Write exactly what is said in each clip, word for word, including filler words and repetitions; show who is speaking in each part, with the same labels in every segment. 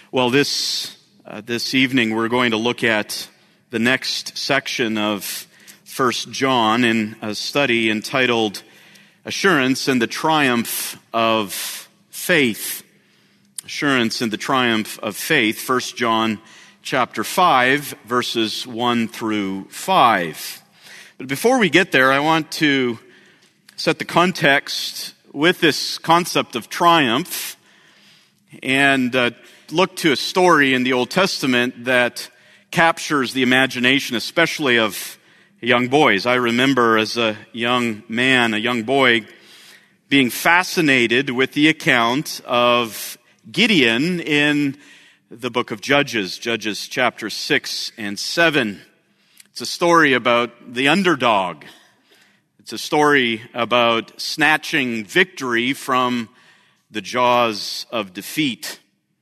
Speaker 1: Well, this uh, this evening we're going to look at the next section of First John in a study entitled Assurance and the Triumph of Faith. Assurance and the Triumph of Faith, First John chapter five, verses one through five. But before we get there, I want to set the context with this concept of triumph and uh, look to a story in the Old Testament that captures the imagination, especially of young boys. I remember as a young man, a young boy, being fascinated with the account of Gideon in the book of Judges, Judges chapter six and seven. It's a story about the underdog. It's a story about snatching victory from the jaws of defeat.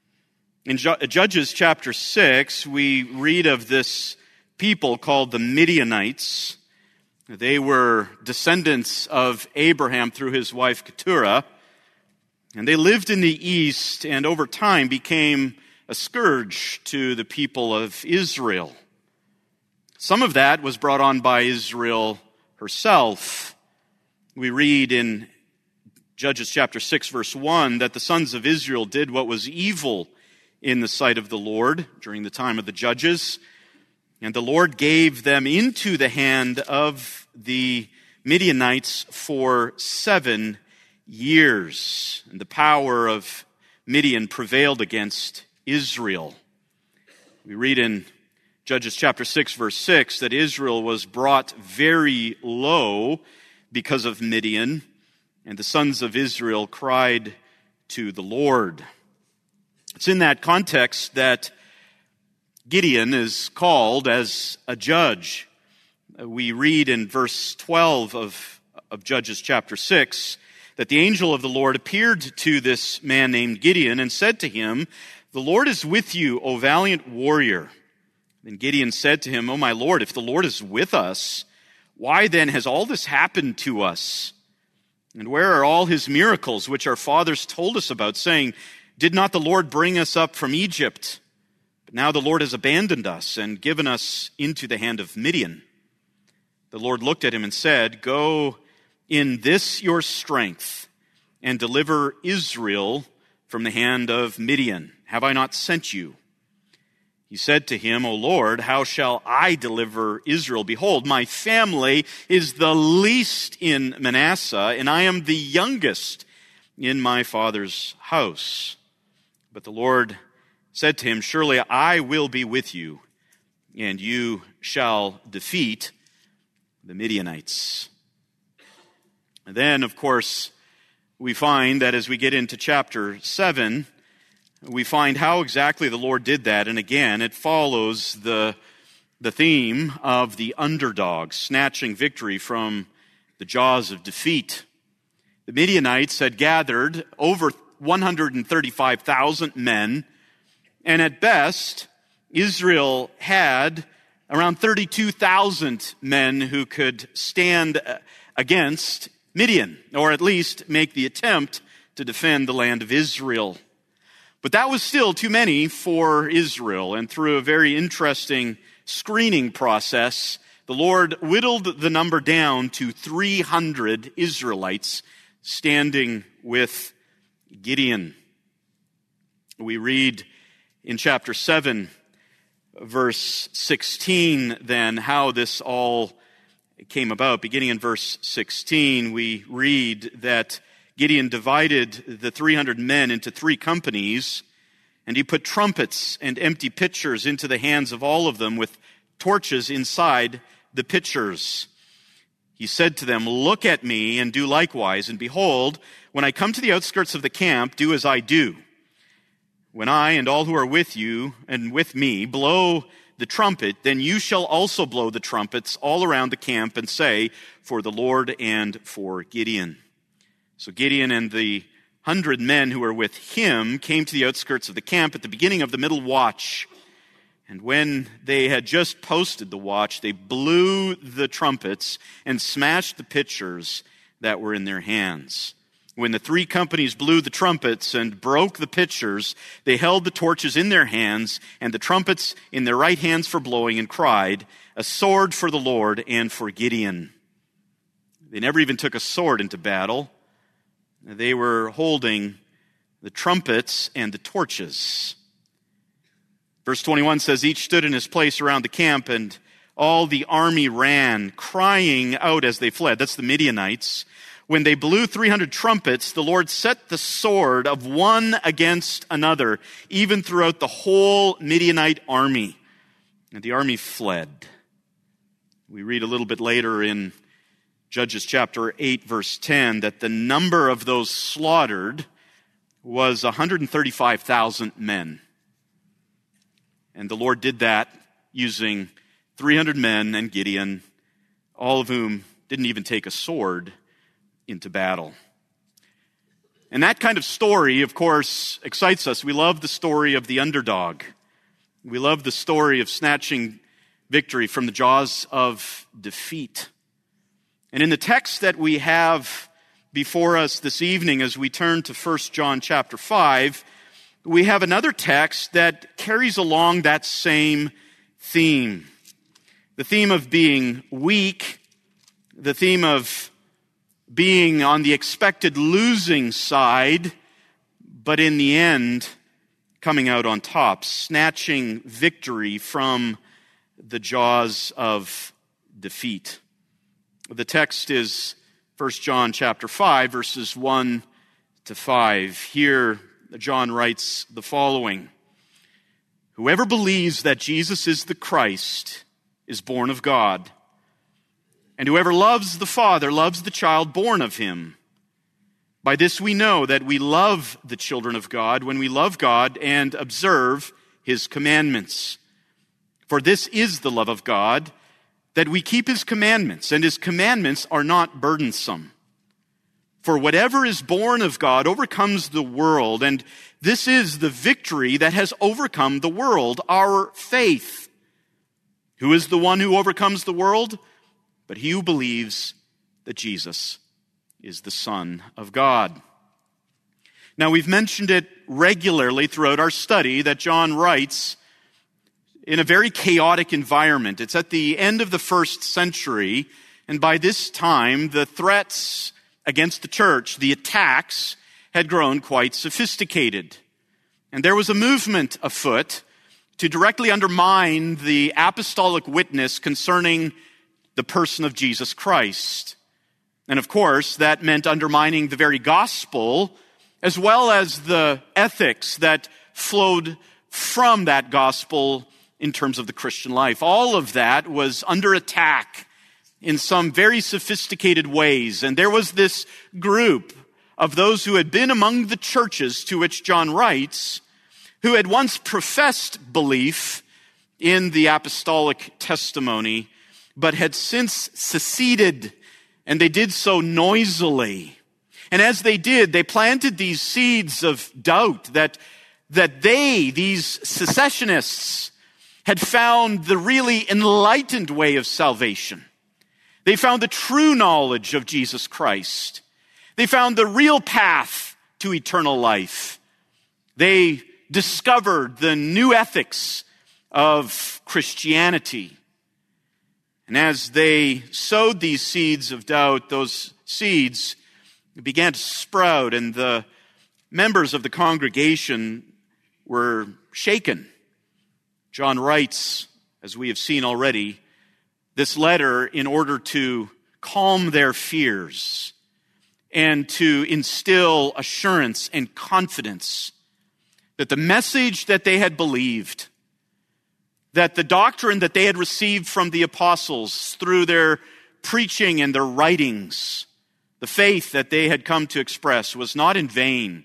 Speaker 1: In Judges chapter six, we read of this people called the Midianites. They were descendants of Abraham through his wife Keturah, and they lived in the east and over time became a scourge to the people of Israel. Some of that was brought on by Israel herself. We read in Judges chapter six, verse one, that the sons of Israel did what was evil in the sight of the Lord during the time of the judges, and the Lord gave them into the hand of the Midianites for seven years. And the power of Midian prevailed against Israel. We read in Judges chapter six, verse six, that Israel was brought very low because of Midian, and the sons of Israel cried to the Lord. It's in that context that Gideon is called as a judge. We read in verse twelve of, of Judges chapter six that the angel of the Lord appeared to this man named Gideon and said to him, "The Lord is with you, O valiant warrior." Then Gideon said to him, "O my Lord, if the Lord is with us, why then has all this happened to us? And where are all his miracles which our fathers told us about, saying, 'Did not the Lord bring us up from Egypt?' But now the Lord has abandoned us and given us into the hand of Midian." The Lord looked at him and said, "Go in this your strength and deliver Israel from the hand of Midian. Have I not sent you?" He said to him, "O Lord, how shall I deliver Israel? Behold, my family is the least in Manasseh, and I am the youngest in my father's house." But the Lord said to him, "Surely I will be with you, and you shall defeat the Midianites." And then, of course, we find that as we get into chapter seven, we find how exactly the Lord did that. And again, it follows the, the theme of the underdog, snatching victory from the jaws of defeat. The Midianites had gathered over one hundred thirty-five thousand men, and at best, Israel had around thirty-two thousand men who could stand against Midian, or at least make the attempt to defend the land of Israel. But that was still too many for Israel, and through a very interesting screening process, the Lord whittled the number down to three hundred Israelites standing with Gideon. We read in chapter seven, verse sixteen, then, how this all came about. Beginning in verse sixteen, we read that Gideon divided the three hundred men into three companies, and he put trumpets and empty pitchers into the hands of all of them with torches inside the pitchers. He said to them, "Look at me and do likewise, and behold, when I come to the outskirts of the camp, do as I do. When I and all who are with you and with me blow the trumpet, then you shall also blow the trumpets all around the camp and say, 'For the Lord and for Gideon.'" So Gideon and the hundred men who were with him came to the outskirts of the camp at the beginning of the middle watch. And when they had just posted the watch, they blew the trumpets and smashed the pitchers that were in their hands. When the three companies blew the trumpets and broke the pitchers, they held the torches in their hands and the trumpets in their right hands for blowing, and cried, "A sword for the Lord and for Gideon." They never even took a sword into battle. They were holding the trumpets and the torches. Verse twenty-one says, "Each stood in his place around the camp, and all the army ran, crying out as they fled." That's the Midianites. "When they blew three hundred trumpets, the Lord set the sword of one against another, even throughout the whole Midianite army. And the army fled." We read a little bit later in Judges chapter eight, verse ten, that the number of those slaughtered was one hundred thirty-five thousand men. And the Lord did that using three hundred men and Gideon, all of whom didn't even take a sword into battle. And that kind of story, of course, excites us. We love the story of the underdog. We love the story of snatching victory from the jaws of defeat. And in the text that we have before us this evening, as we turn to First John chapter five, we have another text that carries along that same theme. The theme of being weak, the theme of being on the expected losing side, but in the end, coming out on top, snatching victory from the jaws of defeat. The text is First John chapter five, verses one to five. Here, John writes the following: "Whoever believes that Jesus is the Christ is born of God. And whoever loves the Father loves the child born of him. By this we know that we love the children of God, when we love God and observe his commandments. For this is the love of God, that we keep his commandments, and his commandments are not burdensome. For whatever is born of God overcomes the world, and this is the victory that has overcome the world, our faith. Who is the one who overcomes the world? But he who believes that Jesus is the Son of God." Now, we've mentioned it regularly throughout our study that John writes in a very chaotic environment. It's at the end of the first century, and by this time, the threats against the church, the attacks, had grown quite sophisticated. And there was a movement afoot to directly undermine the apostolic witness concerning the person of Jesus Christ. And of course, that meant undermining the very gospel, as well as the ethics that flowed from that gospel in terms of the Christian life. All of that was under attack in some very sophisticated ways. And there was this group of those who had been among the churches to which John writes, who had once professed belief in the apostolic testimony, but had since seceded, and they did so noisily. And as they did, they planted these seeds of doubt that, that they, these secessionists, had found the really enlightened way of salvation. They found the true knowledge of Jesus Christ. They found the real path to eternal life. They discovered the new ethics of Christianity. And as they sowed these seeds of doubt, those seeds began to sprout, and the members of the congregation were shaken. John writes, as we have seen already, this letter in order to calm their fears and to instill assurance and confidence that the message that they had believed, that the doctrine that they had received from the apostles through their preaching and their writings, the faith that they had come to express, was not in vain.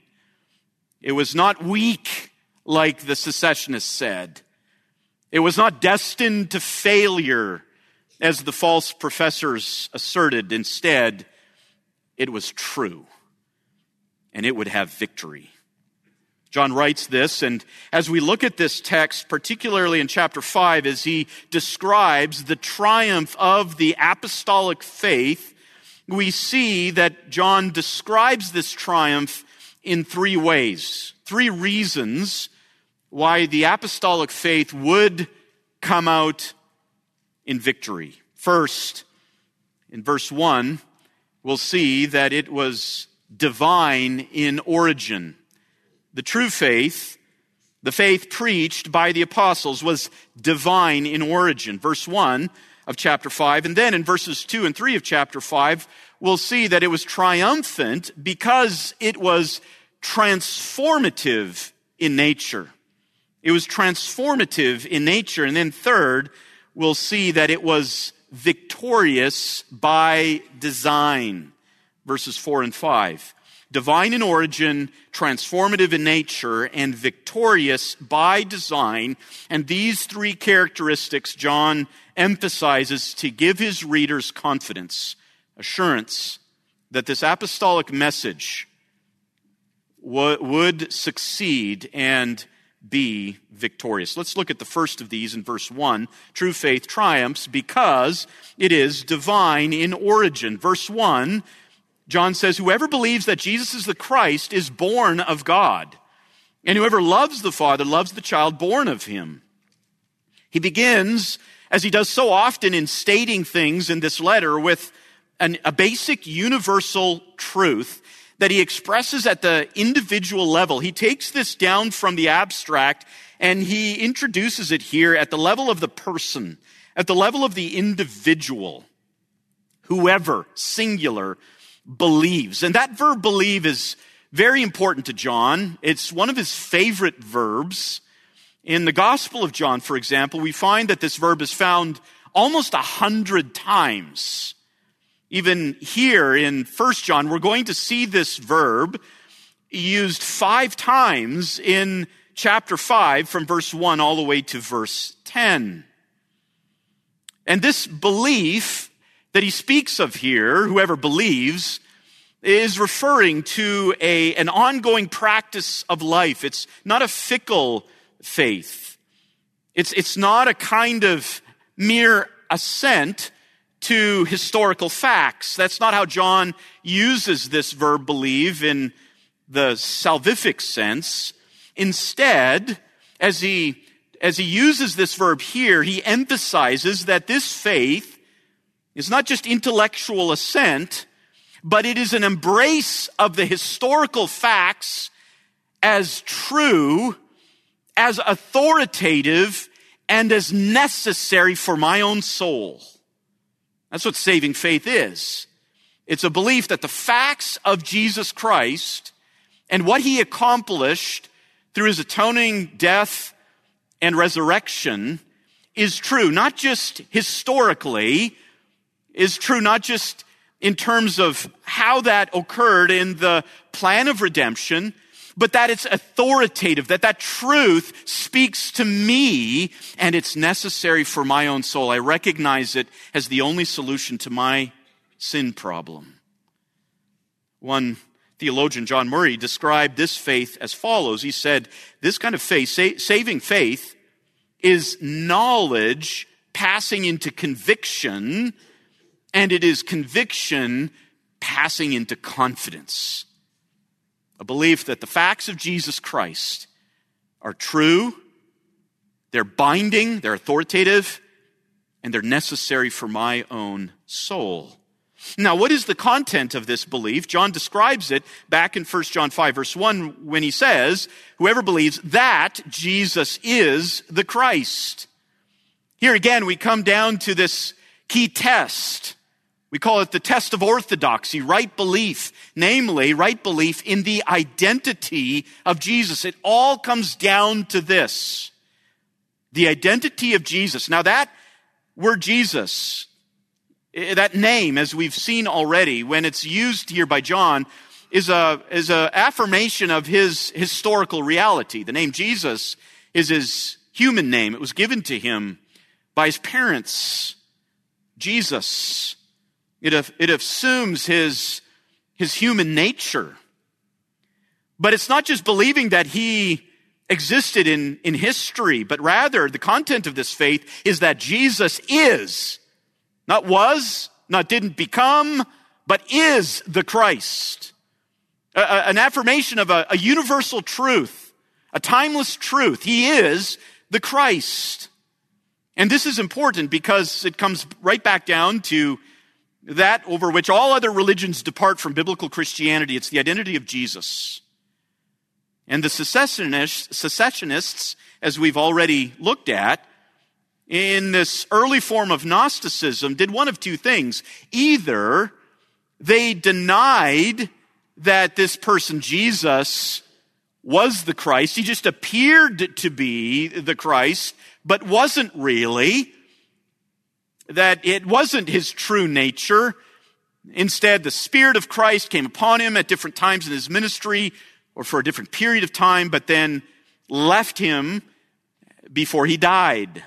Speaker 1: It was not weak, like the secessionists said. It was not destined to failure, as the false professors asserted. Instead, it was true, and it would have victory. John writes this, and as we look at this text, particularly in chapter five, as he describes the triumph of the apostolic faith we see that John describes this triumph in three ways, three reasons why the apostolic faith would come out in victory. First, in verse one, we'll see that it was divine in origin. The true faith, the faith preached by the apostles, was divine in origin. Verse one of chapter five, and then in verses two and three of chapter five, we'll see that it was triumphant because it was transformative in nature. It was transformative in nature. And then third, we'll see that it was victorious by design. Verses four and five. Divine in origin, transformative in nature, and victorious by design. And these three characteristics John emphasizes to give his readers confidence, assurance that this apostolic message w- would succeed and be victorious. Let's look at the first of these in verse one. True faith triumphs because it is divine in origin. Verse one, John says, whoever believes that Jesus is the Christ is born of God, and whoever loves the Father loves the child born of him. He begins, as he does so often in stating things in this letter, with an, a basic universal truth that he expresses at the individual level. He takes this down from the abstract and he introduces it here at the level of the person, at the level of the individual. Whoever, singular, believes. And that verb believe is very important to John. It's one of his favorite verbs. In the Gospel of John, for example, we find that this verb is found almost a hundred times. Even here in First John, we're going to see this verb used five times in chapter five, from verse one all the way to verse ten. And this belief that he speaks of here, whoever believes, is referring to a, an ongoing practice of life. It's not a fickle faith. It's, it's not a kind of mere assent to historical facts. That's not how John uses this verb believe in the salvific sense. Instead, as he, as he uses this verb here, he emphasizes that this faith is not just intellectual assent, but it is an embrace of the historical facts as true, as authoritative, and as necessary for my own soul. That's what saving faith is. It's a belief that the facts of Jesus Christ and what he accomplished through his atoning death and resurrection is true, not just historically, is true not just in terms of how that occurred in the plan of redemption, but that it's authoritative, that that truth speaks to me and it's necessary for my own soul. I recognize it as the only solution to my sin problem. One theologian, John Murray, described this faith as follows. He said, this kind of faith, sa- saving faith, is knowledge passing into conviction, and it is conviction passing into confidence. A belief that the facts of Jesus Christ are true, they're binding, they're authoritative, and they're necessary for my own soul. Now, what is the content of this belief? John describes it back in First John five, verse one, when he says, whoever believes that Jesus is the Christ. Here again, we come down to this key test. We call it the test of orthodoxy, right belief, namely right belief in the identity of Jesus. It all comes down to this, the identity of Jesus. Now that word Jesus, that name, as we've seen already, when it's used here by John, is a is a affirmation of his historical reality. The name Jesus is his human name. It was given to him by his parents, Jesus. It, it assumes his, his human nature. But it's not just believing that he existed in, in history, but rather the content of this faith is that Jesus is, not was, not didn't become, but is the Christ. A, a, an affirmation of a, a universal truth, a timeless truth. He is the Christ. And this is important because it comes right back down to that over which all other religions depart from biblical Christianity. It's the identity of Jesus. And the secessionists, secessionists, as we've already looked at, in this early form of Gnosticism, did one of two things. Either they denied that this person, Jesus, was the Christ. He just appeared to be the Christ, but wasn't really. That it wasn't his true nature. Instead, the Spirit of Christ came upon him at different times in his ministry, or for a different period of time, but then left him before he died.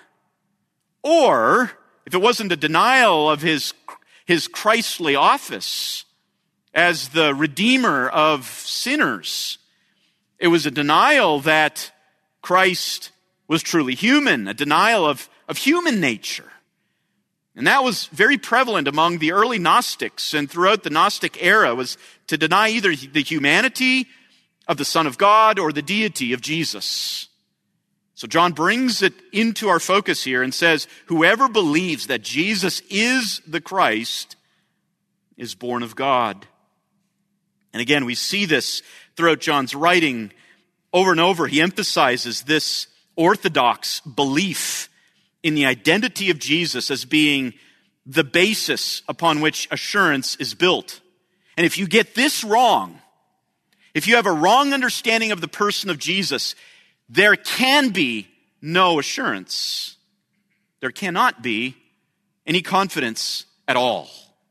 Speaker 1: Or, if it wasn't a denial of his, his Christly office as the Redeemer of sinners, it was a denial that Christ was truly human, a denial of, of human nature. And that was very prevalent among the early Gnostics and throughout the Gnostic era, was to deny either the humanity of the Son of God or the deity of Jesus. So John brings it into our focus here and says, whoever believes that Jesus is the Christ is born of God. And again, we see this throughout John's writing. Over and over, he emphasizes this orthodox belief in the identity of Jesus as being the basis upon which assurance is built. And if you get this wrong, if you have a wrong understanding of the person of Jesus, there can be no assurance. There cannot be any confidence at all.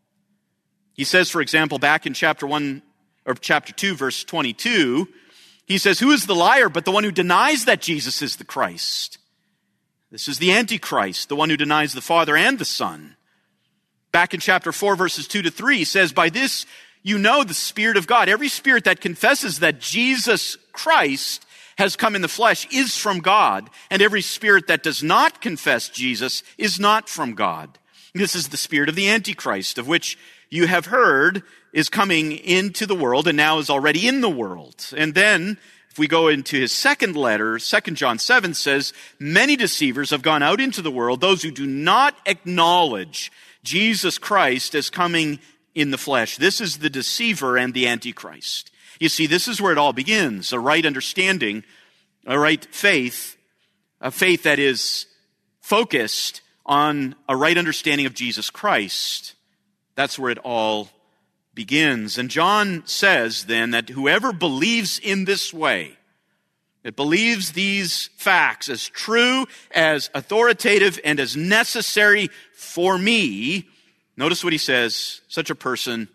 Speaker 1: He says, for example, back in chapter one or chapter two, verse twenty-two, he says, "Who is the liar but the one who denies that Jesus is the Christ?" This is the Antichrist, the one who denies the Father and the Son. Back in chapter four, verses two to three, he says, "By this you know the Spirit of God. Every spirit that confesses that Jesus Christ has come in the flesh is from God, and every spirit that does not confess Jesus is not from God. This is the spirit of the Antichrist, of which you have heard is coming into the world and now is already in the world." And then, if we go into his second letter, Second John seven says, "Many deceivers have gone out into the world, those who do not acknowledge Jesus Christ as coming in the flesh." This is the deceiver and the Antichrist. You see, this is where it all begins. A right understanding, a right faith, a faith that is focused on a right understanding of Jesus Christ. That's where it all begins. And John says then that whoever believes in this way, that believes these facts as true, as authoritative, and as necessary for me, notice what he says, such a person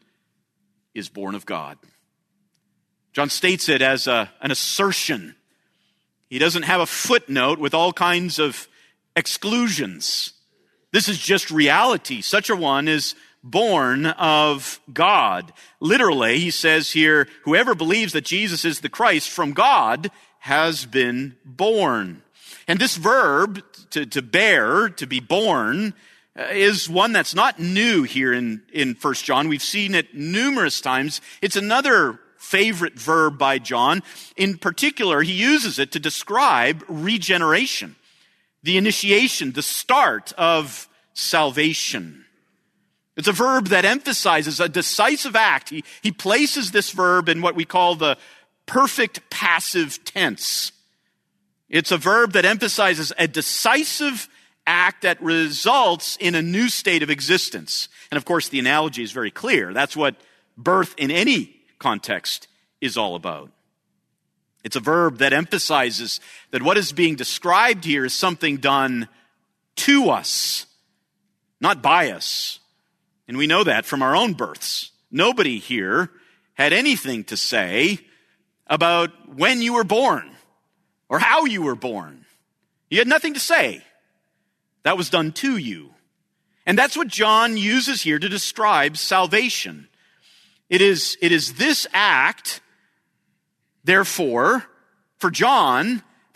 Speaker 1: is born of God. John states it as a, an assertion. He doesn't have a footnote with all kinds of exclusions. This is just reality. Such a one is born of God. Literally, he says here, whoever believes that Jesus is the Christ from God has been born. And this verb, to, to bear, to be born, is one that's not new here in, in First John. We've seen it numerous times. It's another favorite verb by John. In particular, he uses it to describe regeneration, the initiation, the start of salvation. It's a verb that emphasizes a decisive act. He, he places this verb in what we call the perfect passive tense. It's a verb that emphasizes a decisive act that results in a new state of existence. And of course, the analogy is very clear. That's what birth in any context is all about. It's a verb that emphasizes that what is being described here is something done to us, not by us. And we know that from our own births. Nobody here had anything to say about when you were born or how you were born. You had nothing to say. That was done to you. And that's what John uses here to describe salvation. It is, it is this act, therefore, for John,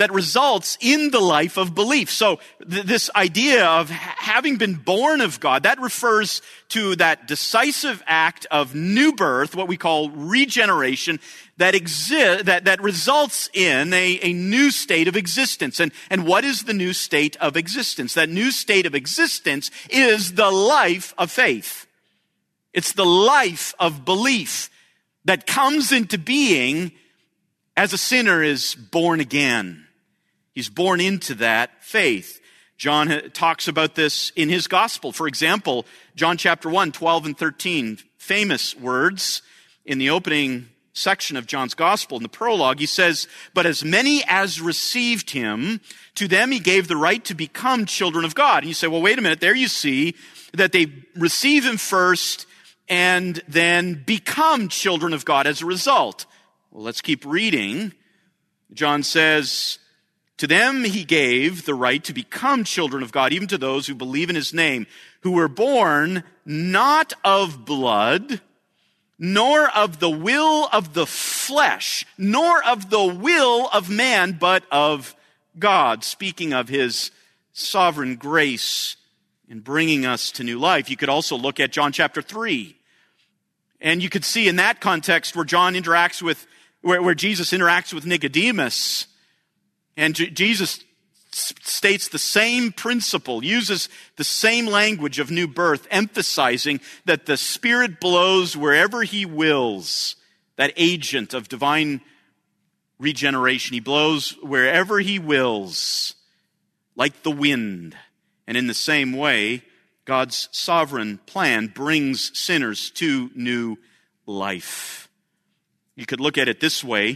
Speaker 1: that results in the life of belief. So th- this idea of ha- having been born of God, that refers to that decisive act of new birth, what we call regeneration, that exi- that, that results in a, a new state of existence. And, and what is the new state of existence? That new state of existence is the life of faith. It's the life of belief that comes into being as a sinner is born again. He's born into that faith. John talks about this in his gospel. For example, John chapter one, twelve and thirteen, famous words in the opening section of John's gospel. In the prologue, he says, "But as many as received him, to them he gave the right to become children of God." And you say, well, wait a minute, there you see that they receive him first and then become children of God as a result. Well, let's keep reading. John says, "To them he gave the right to become children of God, even to those who believe in his name, who were born not of blood, nor of the will of the flesh, nor of the will of man, but of God." Speaking of his sovereign grace in bringing us to new life. You could also look at John chapter three. And you could see in that context where John interacts with, where, where Jesus interacts with Nicodemus. And J- Jesus s- states the same principle, uses the same language of new birth, emphasizing that the Spirit blows wherever he wills, that agent of divine regeneration. He blows wherever he wills, like the wind. And in the same way, God's sovereign plan brings sinners to new life. You could look at it this way.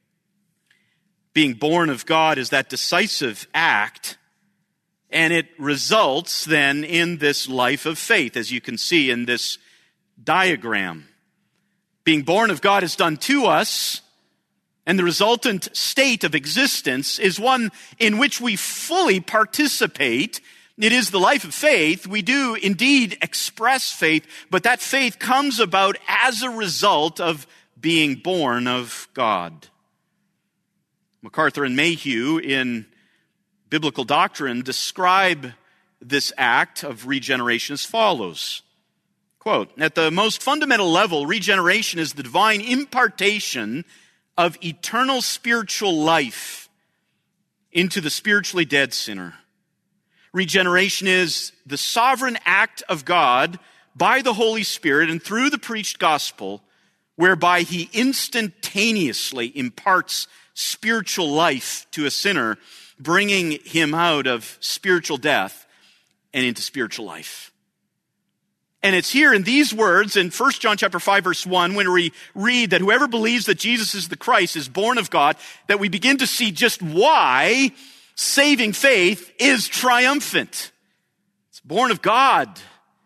Speaker 1: Being born of God is that decisive act, and it results then in this life of faith, as you can see in this diagram. Being born of God is done to us, and the resultant state of existence is one in which we fully participate. It is the life of faith. We do indeed express faith, but that faith comes about as a result of being born of God. MacArthur and Mayhew in Biblical Doctrine describe this act of regeneration as follows. Quote, "At the most fundamental level, regeneration is the divine impartation of eternal spiritual life into the spiritually dead sinner. Regeneration is the sovereign act of God by the Holy Spirit and through the preached gospel, whereby he instantaneously imparts spiritual life to a sinner, bringing him out of spiritual death and into spiritual life." And it's here in these words in First John chapter five, verse one, when we read that whoever believes that Jesus is the Christ is born of God, that we begin to see just why saving faith is triumphant. It's born of God.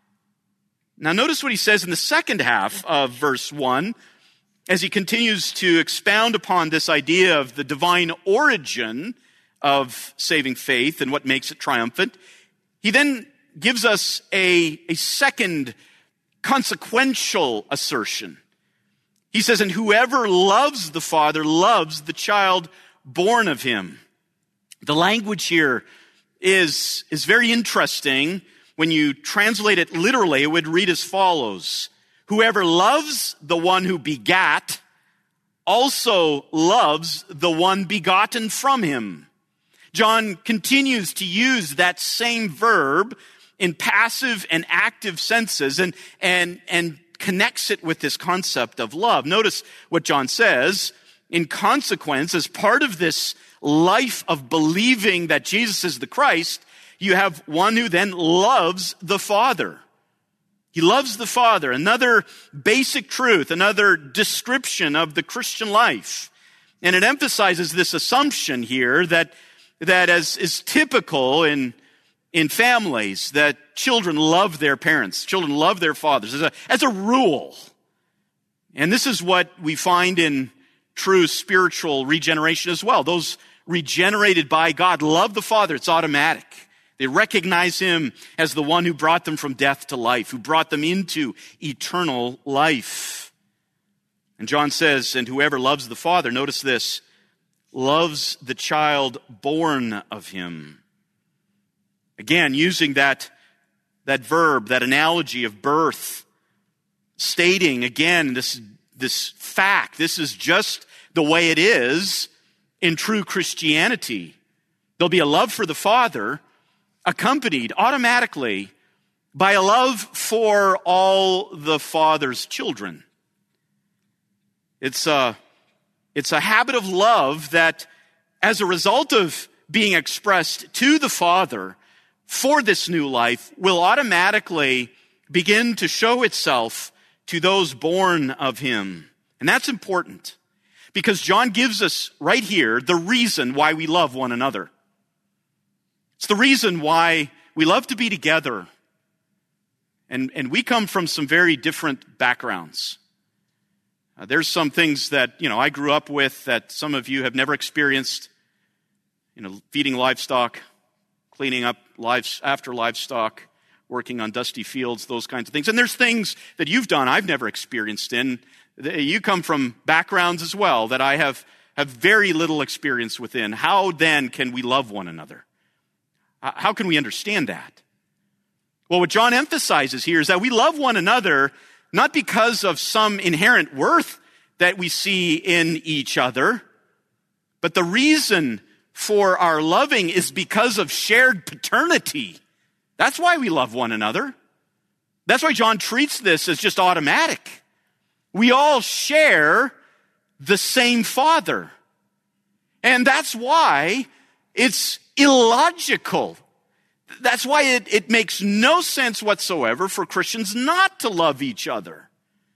Speaker 1: Now notice what he says in the second half of verse one, as he continues to expound upon this idea of the divine origin of saving faith and what makes it triumphant. He then gives us a, a second consequential assertion. He says, "And whoever loves the Father loves the child born of him." The language here is, is very interesting. When you translate it literally, it would read as follows. "Whoever loves the one who begat also loves the one begotten from him." John continues to use that same verb in passive and active senses and, and, and connects it with this concept of love. Notice what John says. In consequence, as part of this life of believing that Jesus is the Christ, you have one who then loves the Father. He loves the Father. Another basic truth, another description of the Christian life. And it emphasizes this assumption here that, that as is typical in, in families, that children love their parents, children love their fathers as a, as a rule. And this is what we find in true spiritual regeneration as well. Those regenerated by God love the Father. It's automatic. They recognize him as the one who brought them from death to life, who brought them into eternal life. And John says, "And whoever loves the Father," notice this, loves the child born of him. Again, using that, that verb, that analogy of birth, stating again this, this fact. This is just the way it is in true Christianity. There'll be a love for the Father accompanied automatically by a love for all the Father's children. It's a, it's a habit of love that, as a result of being expressed to the Father for this new life, will automatically begin to show itself to those born of him. And that's important, because John gives us right here the reason why we love one another. It's the reason why we love to be together. And, and we come from some very different backgrounds. Uh, there's some things that, you know, I grew up with that some of you have never experienced. You know, feeding livestock, cleaning up lives after livestock, working on dusty fields, those kinds of things. And there's things that you've done I've never experienced in. You come from backgrounds as well that I have, have very little experience within. How then can we love one another? How can we understand that? Well, what John emphasizes here is that we love one another not because of some inherent worth that we see in each other, but the reason for our loving is because of shared paternity. That's why we love one another. That's why John treats this as just automatic. We all share the same Father. And that's why it's illogical. That's why it, it makes no sense whatsoever for Christians not to love each other.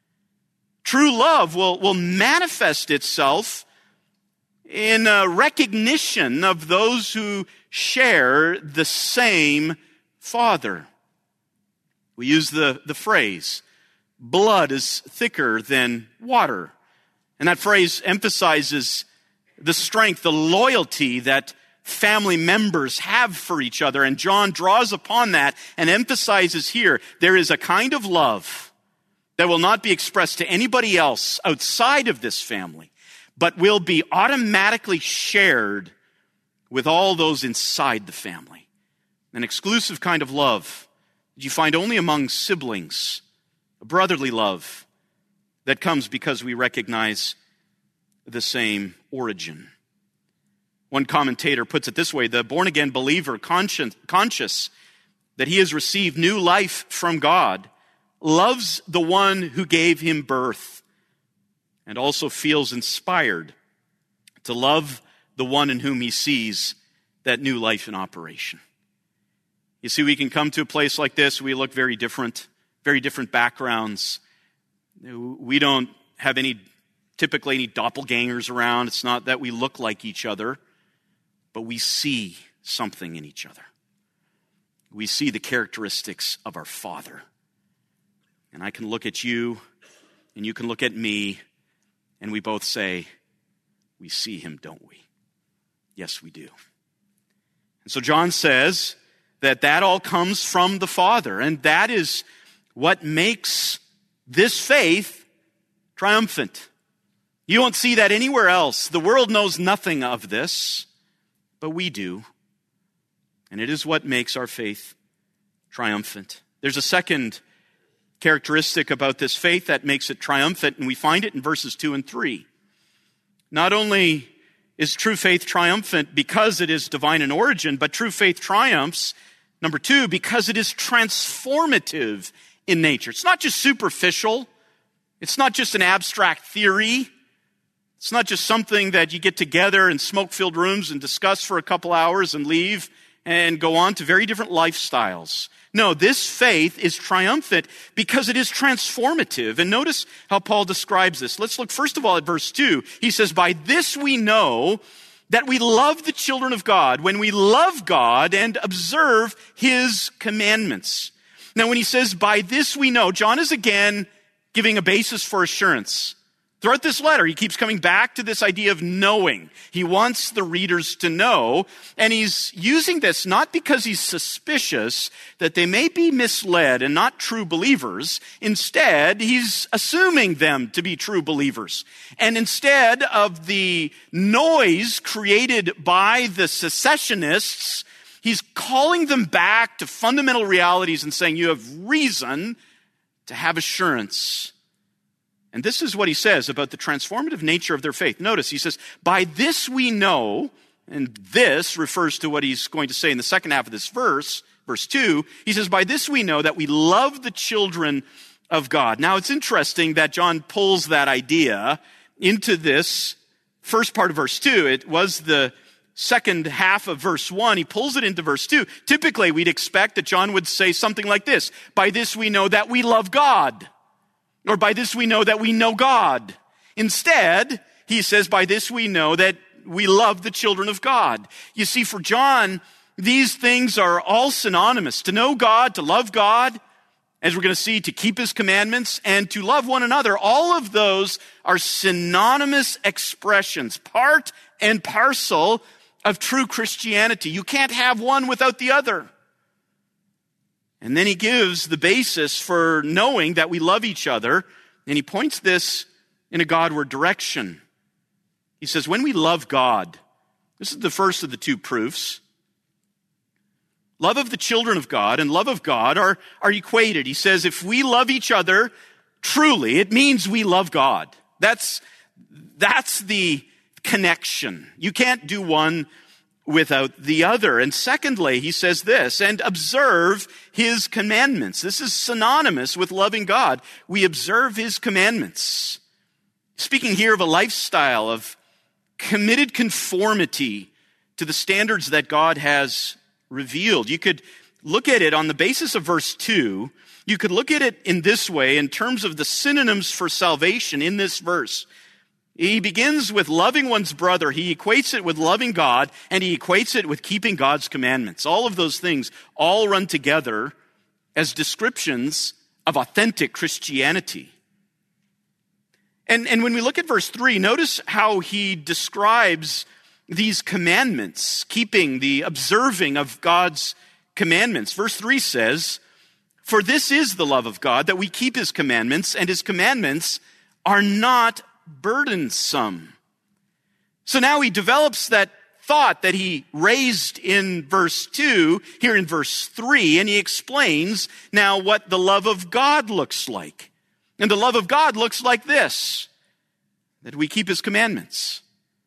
Speaker 1: True love will, will manifest itself in a recognition of those who share the same Father. We use the, the phrase, blood is thicker than water. And that phrase emphasizes the strength, the loyalty that family members have for each other. And John draws upon that and emphasizes here, there is a kind of love that will not be expressed to anybody else outside of this family, but will be automatically shared with all those inside the family. An exclusive kind of love that you find only among siblings, a brotherly love that comes because we recognize the same origin. One commentator puts it this way: the born-again believer, conscious, conscious that he has received new life from God, loves the one who gave him birth, and also feels inspired to love the one in whom he sees that new life in operation. You see, we can come to a place like this, we look very different, very different backgrounds. We don't have any, typically any doppelgangers around. It's not that we look like each other, but we see something in each other. We see the characteristics of our Father. And I can look at you, and you can look at me, and we both say, we see him, don't we? Yes, we do. And so John says that that all comes from the Father, and that is what makes this faith triumphant. You won't see that anywhere else. The world knows nothing of this, but we do. And it is what makes our faith triumphant. There's a second characteristic about this faith that makes it triumphant, and we find it in verses two and three. Not only is true faith triumphant because it is divine in origin, but true faith triumphs, number two, because it is transformative in nature. It's not just superficial. It's not just an abstract theory. It's not just something that you get together in smoke-filled rooms and discuss for a couple hours and leave and go on to very different lifestyles. No, this faith is triumphant because it is transformative. And notice how Paul describes this. Let's look first of all at verse two. He says, by this we know that we love the children of God, when we love God and observe his commandments. Now, when he says, by this we know, John is again giving a basis for assurance Throughout this letter, he keeps coming back to this idea of knowing. He wants the readers to know, and he's using this not because he's suspicious that they may be misled and not true believers. Instead, he's assuming them to be true believers. And instead of the noise created by the secessionists, he's calling them back to fundamental realities and saying, you have reason to have assurance. And this is what he says about the transformative nature of their faith. Notice, he says, by this we know, and this refers to what he's going to say in the second half of this verse, verse two. He says, by this we know that we love the children of God. Now, it's interesting that John pulls that idea into this first part of verse two. It was the second half of verse one. He pulls it into verse two. Typically, we'd expect that John would say something like this, by this we know that we love God. Or by this we know that we know God. Instead, he says, by this we know that we love the children of God. You see, for John, these things are all synonymous. To know God, to love God, as we're going to see, to keep his commandments, and to love one another. All of those are synonymous expressions, part and parcel of true Christianity. You can't have one without the other. And then he gives the basis for knowing that we love each other, and he points this in a Godward direction. He says, when we love God, this is the first of the two proofs. Love of the children of God and love of God are, are equated. He says, if we love each other truly, it means we love God. That's, that's the connection. You can't do one without the other. And secondly, he says this, and observe his commandments. This is synonymous with loving God. We observe his commandments. Speaking here of a lifestyle of committed conformity to the standards that God has revealed. You could look at it on the basis of verse two. You could look at it in this way in terms of the synonyms for salvation in this verse. He begins with loving one's brother. He equates it with loving God, and he equates it with keeping God's commandments. All of those things all run together as descriptions of authentic Christianity. And, and when we look at verse three, notice how he describes these commandments, keeping the observing of God's commandments. Verse three says, for this is the love of God, that we keep his commandments, and his commandments are not burdensome. So now he develops that thought that he raised in verse two, here in verse three, and he explains now what the love of God looks like. And the love of God looks like this, that we keep his commandments.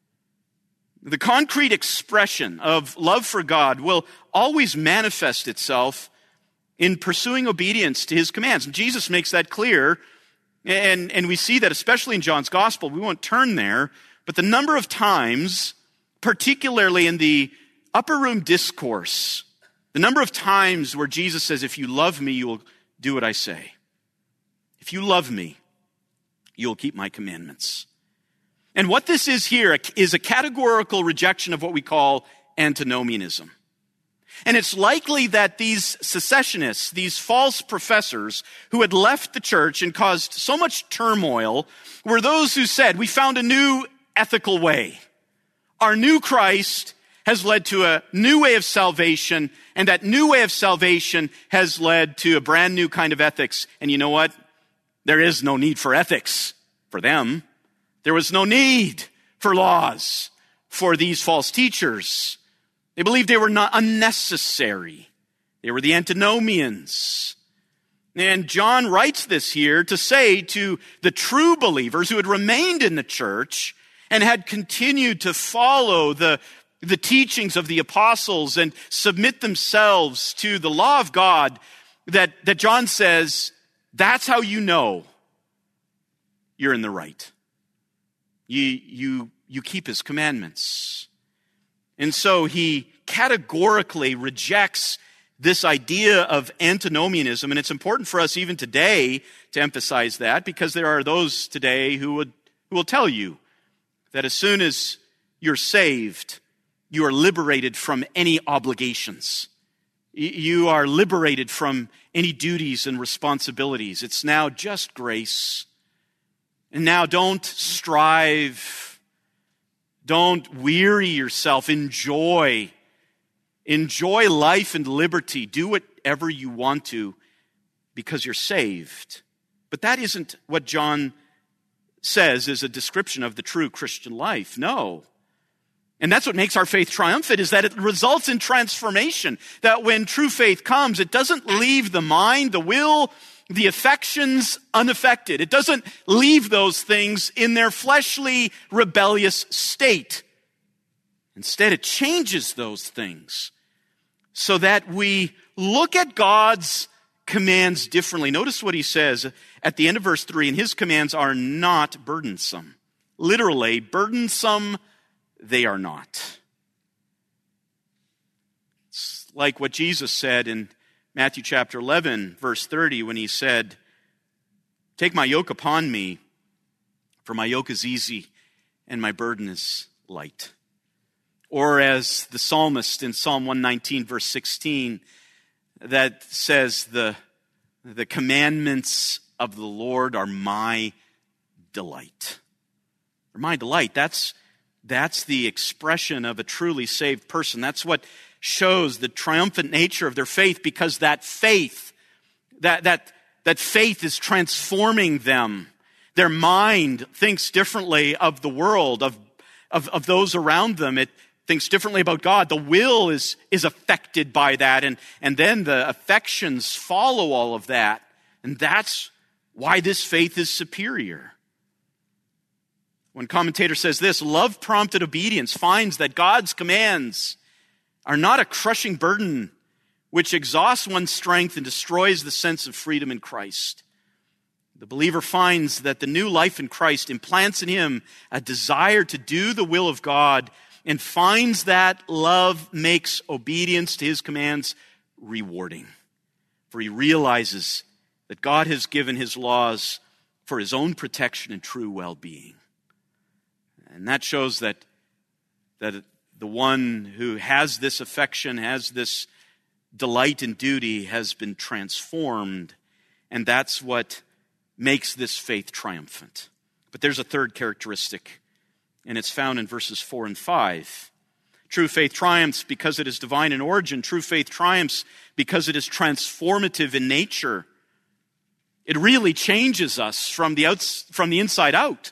Speaker 1: The concrete expression of love for God will always manifest itself in pursuing obedience to his commands. And Jesus makes that clear. And, and we see that especially in John's gospel. We won't turn there, but the number of times, particularly in the upper room discourse, the number of times where Jesus says, if you love me, you will do what I say. If you love me, you will keep my commandments. And what this is here is a categorical rejection of what we call antinomianism. And it's likely that these secessionists, these false professors who had left the church and caused so much turmoil, were those who said, we found a new ethical way. Our new Christ has led to a new way of salvation, and that new way of salvation has led to a brand new kind of ethics. And you know what? There is no need for ethics for them. There was no need for laws for these false teachers. They believed they were not unnecessary. They were the antinomians. And John writes this here to say to the true believers who had remained in the church and had continued to follow the, the teachings of the apostles and submit themselves to the law of God, that, that John says, that's how you know you're in the right. You, you, you keep his commandments. And so he categorically rejects this idea of antinomianism. And it's important for us even today to emphasize that, because there are those today who would who will tell you that as soon as you're saved, you are liberated from any obligations. You are liberated from any duties and responsibilities. It's now just grace. And now don't strive. Don't weary yourself. Enjoy. Enjoy life and liberty. Do whatever you want to because you're saved. But that isn't what John says is a description of the true Christian life. No. And that's what makes our faith triumphant, is that it results in transformation. That when true faith comes, it doesn't leave the mind, the will, the affections unaffected. It doesn't leave those things in their fleshly, rebellious state. Instead, it changes those things so that we look at God's commands differently. Notice what he says at the end of verse three, and his commands are not burdensome. Literally, burdensome they are not. It's like what Jesus said in Matthew chapter eleven, verse thirty, when he said, "Take my yoke upon me, for my yoke is easy and my burden is light." Or as the psalmist in Psalm one nineteen, verse sixteen, that says, the, the commandments of the Lord are my delight. Or my delight, that's That's the expression of a truly saved person. That's what shows the triumphant nature of their faith, because that faith, that, that, that faith is transforming them. Their mind thinks differently of the world, of, of, of those around them. It thinks differently about God. The will is, is affected by that, and, and then the affections follow all of that. And that's why this faith is superior. One commentator says this: love-prompted obedience finds that God's commands are not a crushing burden which exhausts one's strength and destroys the sense of freedom in Christ. The believer finds that the new life in Christ implants in him a desire to do the will of God, and finds that love makes obedience to his commands rewarding. For he realizes that God has given his laws for his own protection and true well-being. And that shows that, that the one who has this affection, has this delight in duty, has been transformed. And that's what makes this faith triumphant. But there's a third characteristic, and it's found in verses four and five. True faith triumphs because it is divine in origin. True faith triumphs because it is transformative in nature. It really changes us from the outs- from the inside out.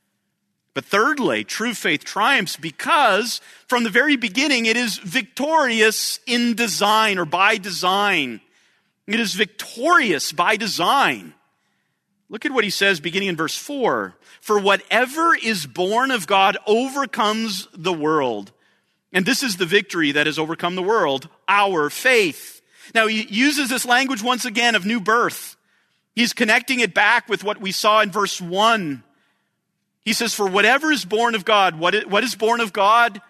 Speaker 1: But thirdly, true faith triumphs because from the very beginning it is victorious in design, or by design. It is victorious by design. Look at what he says beginning in verse four. For whatever is born of God overcomes the world. And this is the victory that has overcome the world, our faith. Now he uses this language once again of new birth. He's connecting it back with what we saw in verse one. He says, for whatever is born of God, what is, what is born of God?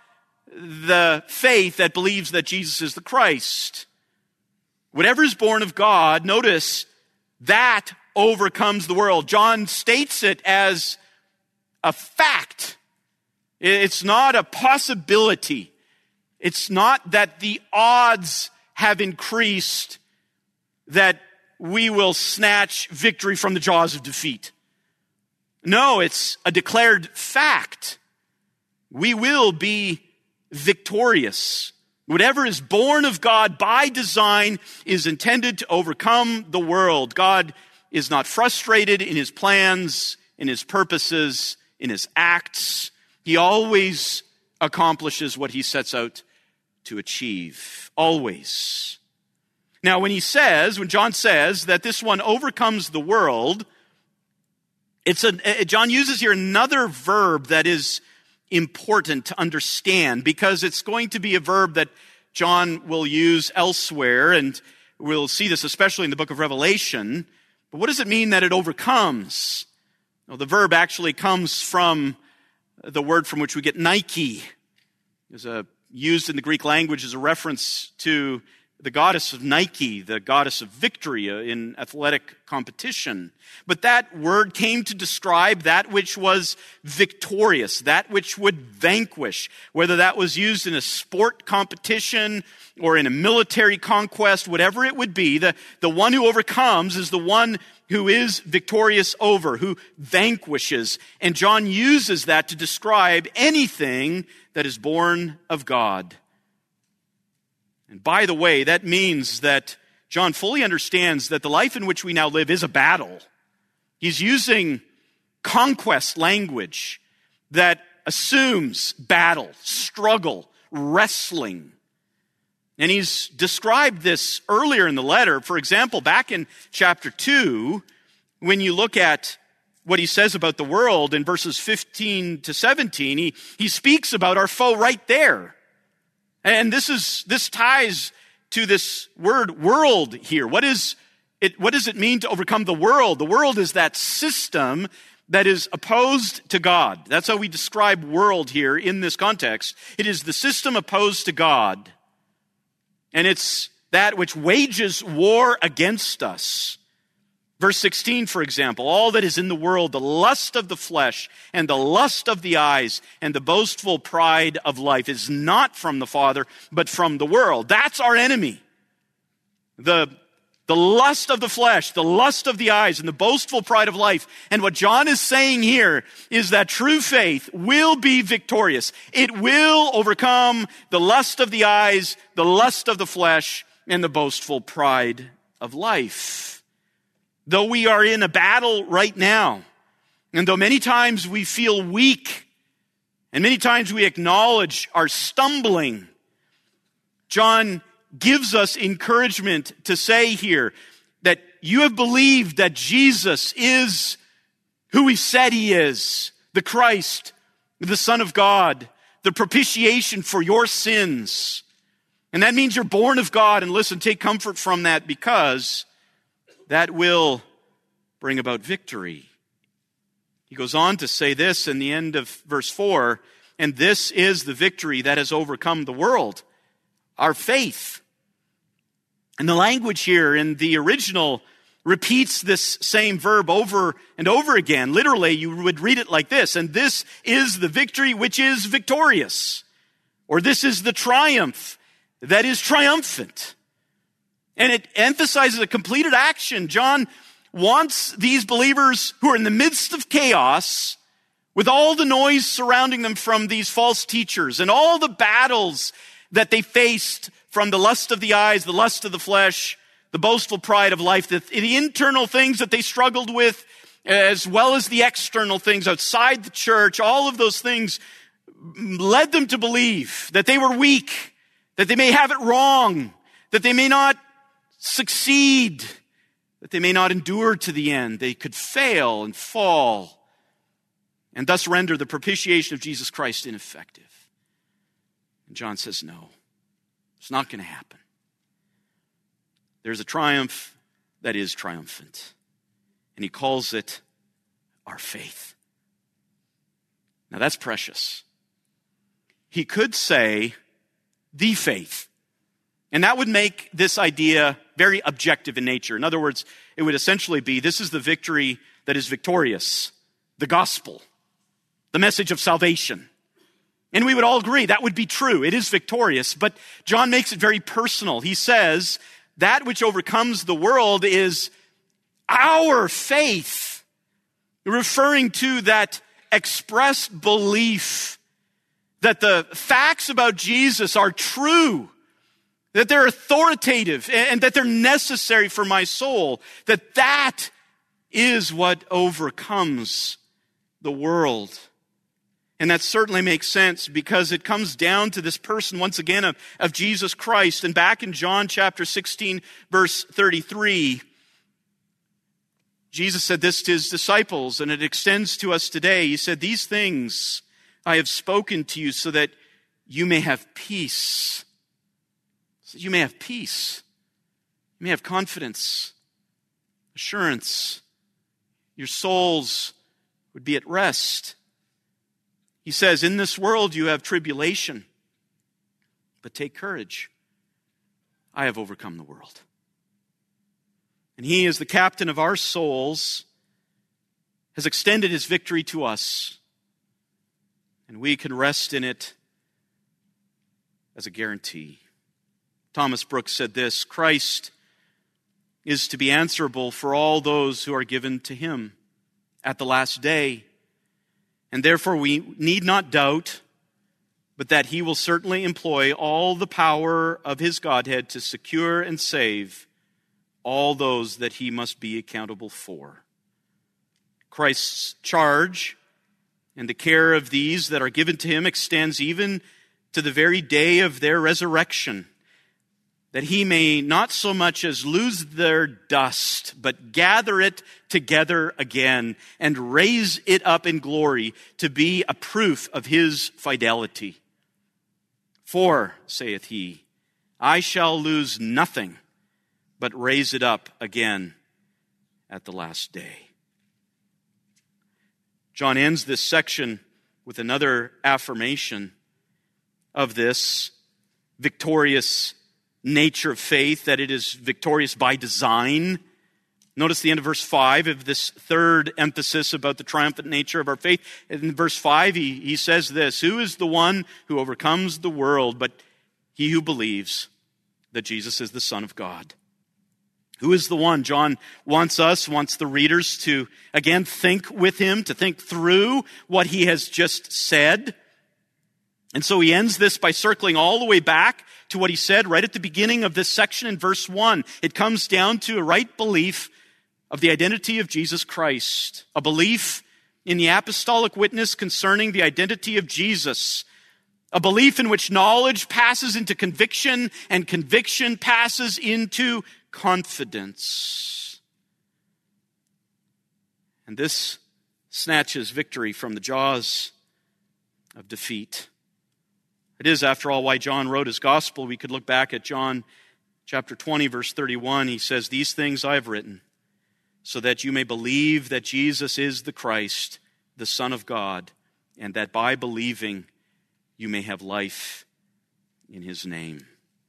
Speaker 1: The faith that believes that Jesus is the Christ. Whatever is born of God, notice, that overcomes the world. John states it as a fact. It's not a possibility. It's not that the odds have increased that we will snatch victory from the jaws of defeat. No, it's a declared fact. We will be victorious. Whatever is born of God by design is intended to overcome the world. God is not frustrated in his plans, in his purposes, in his acts. He always accomplishes what he sets out to achieve. Always. Now, when he says, when John says that this one overcomes the world, It's a, John uses here another verb that is important to understand, because it's going to be a verb that John will use elsewhere, and we'll see this especially in the book of Revelation. But what does it mean that it overcomes? Well, the verb actually comes from the word from which we get Nike. It's a, used in the Greek language as a reference to the goddess of Nike, the goddess of victory in athletic competition. But that word came to describe that which was victorious, that which would vanquish, whether that was used in a sport competition or in a military conquest, whatever it would be. The, the one who overcomes is the one who is victorious over, who vanquishes. And John uses that to describe anything that is born of God. And by the way, that means that John fully understands that the life in which we now live is a battle. He's using conquest language that assumes battle, struggle, wrestling. And he's described this earlier in the letter. For example, back in chapter two, when you look at what he says about the world in verses fifteen to seventeen, he, he speaks about our foe right there. And this is this ties to this word world here. What is it, what does it mean to overcome the world? The world is that system that is opposed to God. That's how we describe world here in this context. It is the system opposed to God. And it's that which wages war against us. Verse sixteen, for example, all that is in the world, the lust of the flesh and the lust of the eyes and the boastful pride of life is not from the Father, but from the world. That's our enemy. The, the lust of the flesh, the lust of the eyes, and the boastful pride of life. And what John is saying here is that true faith will be victorious. It will overcome the lust of the eyes, the lust of the flesh, and the boastful pride of life. Though we are in a battle right now, and though many times we feel weak, and many times we acknowledge our stumbling, John gives us encouragement to say here that you have believed that Jesus is who he said he is, the Christ, the Son of God, the propitiation for your sins. And that means you're born of God. And listen, take comfort from that, because that will bring about victory. He goes on to say this in the end of verse four, and this is the victory that has overcome the world, our faith. And the language here in the original repeats this same verb over and over again. Literally, you would read it like this, and this is the victory which is victorious, or this is the triumph that is triumphant. And it emphasizes a completed action. John wants these believers who are in the midst of chaos, with all the noise surrounding them from these false teachers and all the battles that they faced from the lust of the eyes, the lust of the flesh, the boastful pride of life, the, the internal things that they struggled with, as well as the external things outside the church. All of those things led them to believe that they were weak, that they may have it wrong, that they may not succeed, that they may not endure to the end. They could fail and fall, and thus render the propitiation of Jesus Christ ineffective. And John says, no, it's not going to happen. There's a triumph that is triumphant, and he calls it our faith. Now that's precious. He could say the faith, and that would make this idea very objective in nature. In other words, it would essentially be, this is the victory that is victorious, the gospel, the message of salvation. And we would all agree that would be true. It is victorious, but John makes it very personal. He says, that which overcomes the world is our faith, referring to that expressed belief that the facts about Jesus are true, that they're authoritative, and that they're necessary for my soul, that that is what overcomes the world. And that certainly makes sense, because it comes down to this person, once again, of, of Jesus Christ. And back in John chapter sixteen, verse thirty-three, Jesus said this to his disciples, and it extends to us today. He said, these things I have spoken to you so that you may have peace. So you may have peace. You may have confidence, assurance. Your souls would be at rest. He says, in this world you have tribulation, but take courage. I have overcome the world. And he, as the captain of our souls, has extended his victory to us. And we can rest in it as a guarantee. Thomas Brooks said this: Christ is to be answerable for all those who are given to him at the last day. And therefore we need not doubt, but that he will certainly employ all the power of his Godhead to secure and save all those that he must be accountable for. Christ's charge and the care of these that are given to him extends even to the very day of their resurrection, that he may not so much as lose their dust, but gather it together again and raise it up in glory to be a proof of his fidelity. For, saith he, I shall lose nothing, but raise it up again at the last day. John ends this section with another affirmation of this victorious nature of faith, that it is victorious by design. Notice the end of verse five of this third emphasis about the triumphant nature of our faith. In verse five, he, he says this: who is the one who overcomes the world but he who believes that Jesus is the Son of God? Who is the one? John wants us, wants the readers to, again, think with him, to think through what he has just said. And so he ends this by circling all the way back to what he said right at the beginning of this section in verse one. It comes down to a right belief of the identity of Jesus Christ, a belief in the apostolic witness concerning the identity of Jesus, a belief in which knowledge passes into conviction and conviction passes into confidence. And this snatches victory from the jaws of defeat. It is, after all, why John wrote his gospel. We could look back at John chapter twenty, verse thirty-one. He says, these things I have written, so that you may believe that Jesus is the Christ, the Son of God, and that by believing you may have life in his name.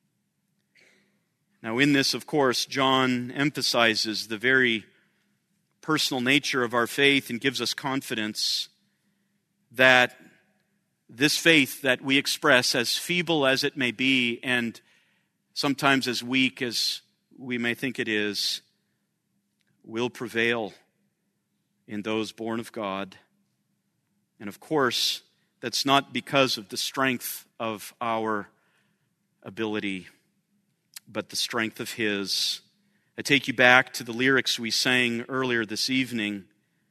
Speaker 1: Now, in this, of course, John emphasizes the very personal nature of our faith and gives us confidence that this faith that we express, as feeble as it may be and sometimes as weak as we may think it is, will prevail in those born of God. And of course, that's not because of the strength of our ability, but the strength of his. I take you back to the lyrics we sang earlier this evening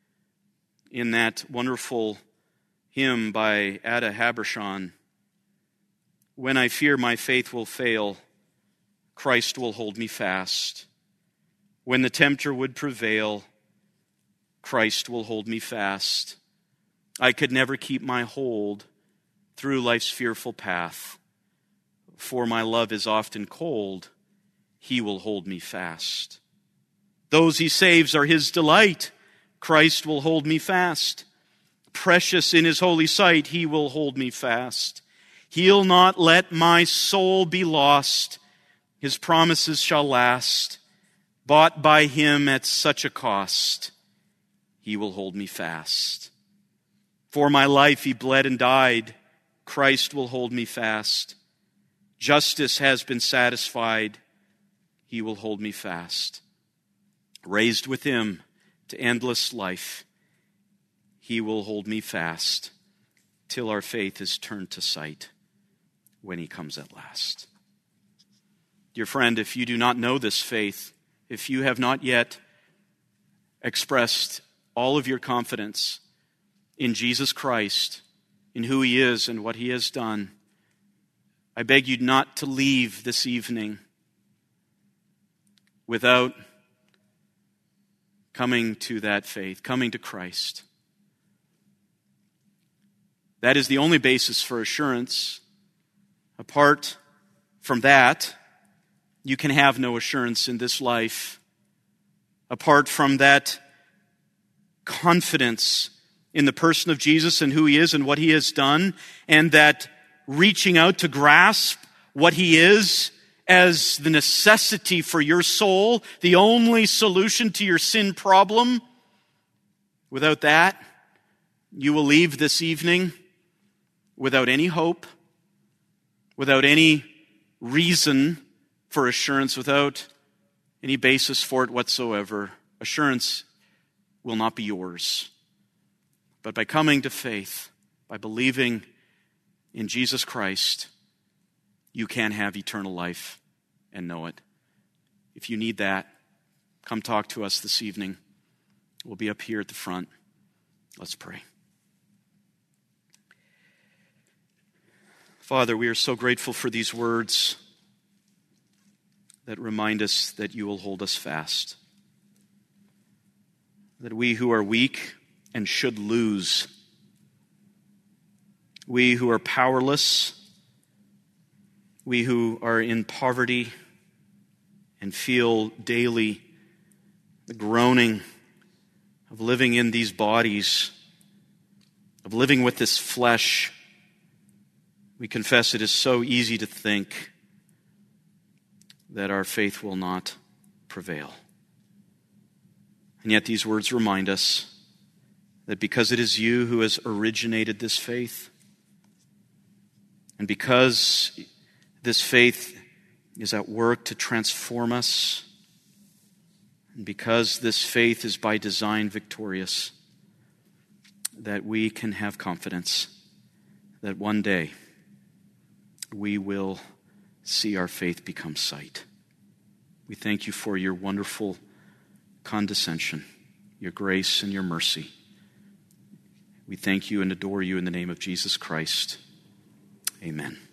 Speaker 1: in that wonderful hymn by Ada Habershon. When I fear my faith will fail, Christ will hold me fast. When the tempter would prevail, Christ will hold me fast. I could never keep my hold through life's fearful path, for my love is often cold. He will hold me fast. Those he saves are his delight. Christ will hold me fast. Precious in his holy sight, he will hold me fast. He'll not let my soul be lost. His promises shall last. Bought by him at such a cost, he will hold me fast. For my life he bled and died. Christ will hold me fast. Justice has been satisfied. He will hold me fast. Raised with him to endless life, he will hold me fast till our faith is turned to sight when he comes at last. Dear friend, if you do not know this faith, if you have not yet expressed all of your confidence in Jesus Christ, in who he is and what he has done, I beg you not to leave this evening without coming to that faith, coming to Christ. That is the only basis for assurance. Apart from that, you can have no assurance in this life. Apart from that confidence in the person of Jesus and who he is and what he has done, and that reaching out to grasp what he is as the necessity for your soul, the only solution to your sin problem. Without that, you will leave this evening without any hope, without any reason for assurance, without any basis for it whatsoever. Assurance will not be yours. But by coming to faith, by believing in Jesus Christ, you can have eternal life and know it. If you need that, come talk to us this evening. We'll be up here at the front. Let's pray. Father, we are so grateful for these words that remind us that you will hold us fast. That we who are weak and should lose, we who are powerless, we who are in poverty and feel daily the groaning of living in these bodies, of living with this flesh, we confess it is so easy to think that our faith will not prevail. And yet these words remind us that because it is you who has originated this faith, and because this faith is at work to transform us, and because this faith is by design victorious, that we can have confidence that one day we will see our faith become sight. We thank you for your wonderful condescension, your grace and your mercy. We thank you and adore you in the name of Jesus Christ. Amen.